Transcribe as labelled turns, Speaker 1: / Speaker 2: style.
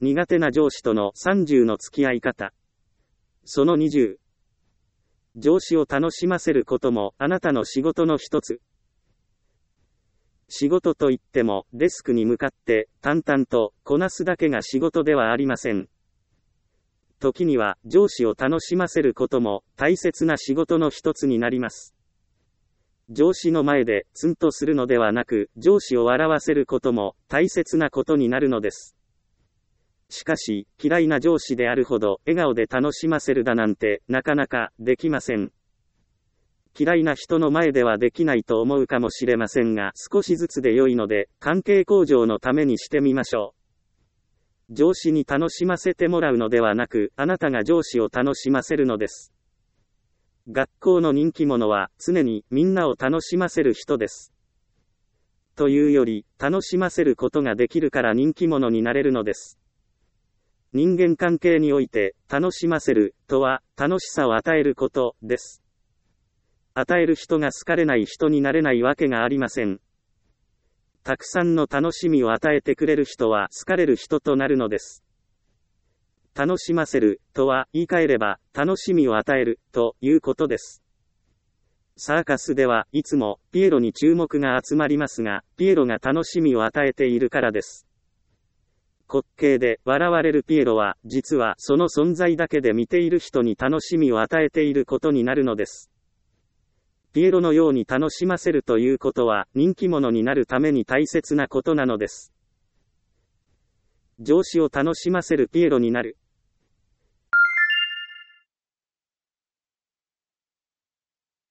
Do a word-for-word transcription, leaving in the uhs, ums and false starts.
Speaker 1: 苦手な上司とのさんじゅうの付き合い方。そのにじゅう。上司を楽しませることもあなたの仕事の一つ。仕事といってもデスクに向かって淡々とこなすだけが仕事ではありません。時には上司を楽しませることも大切な仕事の一つになります。上司の前でツンとするのではなく、上司を笑わせることも大切なことになるのです。しかし、嫌いな上司であるほど笑顔で楽しませるだなんてなかなかできません。嫌いな人の前ではできないと思うかもしれませんが、少しずつで良いので、関係向上のためにしてみましょう。上司に楽しませてもらうのではなく、あなたが上司を楽しませるのです。学校の人気者は常にみんなを楽しませる人です。というより、楽しませることができるから人気者になれるのです。人間関係において、楽しませるとは、楽しさを与えることです。与える人が好かれない人になれないわけがありません。たくさんの楽しみを与えてくれる人は好かれる人となるのです。楽しませるとは言い換えれば楽しみを与えるということです。サーカスではいつもピエロに注目が集まりますが、ピエロが楽しみを与えているからです。滑稽で笑われるピエロは実はその存在だけで見ている人に楽しみを与えていることになるのです。ピエロのように楽しませるということは人気者になるために大切なことなのです。上司を楽しませるピエロになる。